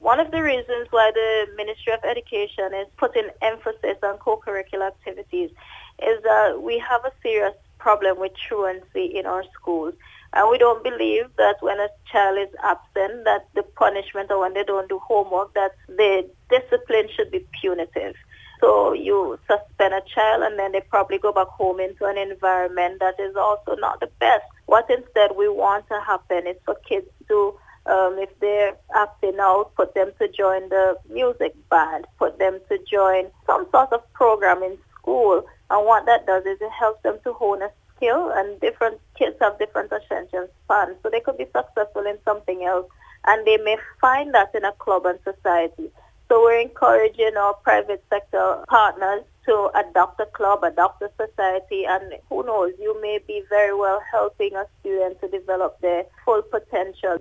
One of the reasons why the Ministry of Education is putting emphasis on co-curricular activities is that we have a serious problem with truancy in our schools. And we don't believe that when a child is absent, that the punishment, or when they don't do homework, that the discipline should be punitive. So you suspend a child and then they probably go back home into an environment that is also not the best. What instead we want to happen is for kids to, if they're acting out, put them to join the music band, put them to join some sort of program in school. And what that does is it helps them to hone a skill, and different kids have different attention spans. So they could be successful in something else, and they may find that in a club and society. So we're encouraging our private sector partners to adopt a club, adopt a society, and who knows, you may be very well helping a student to develop their full potential.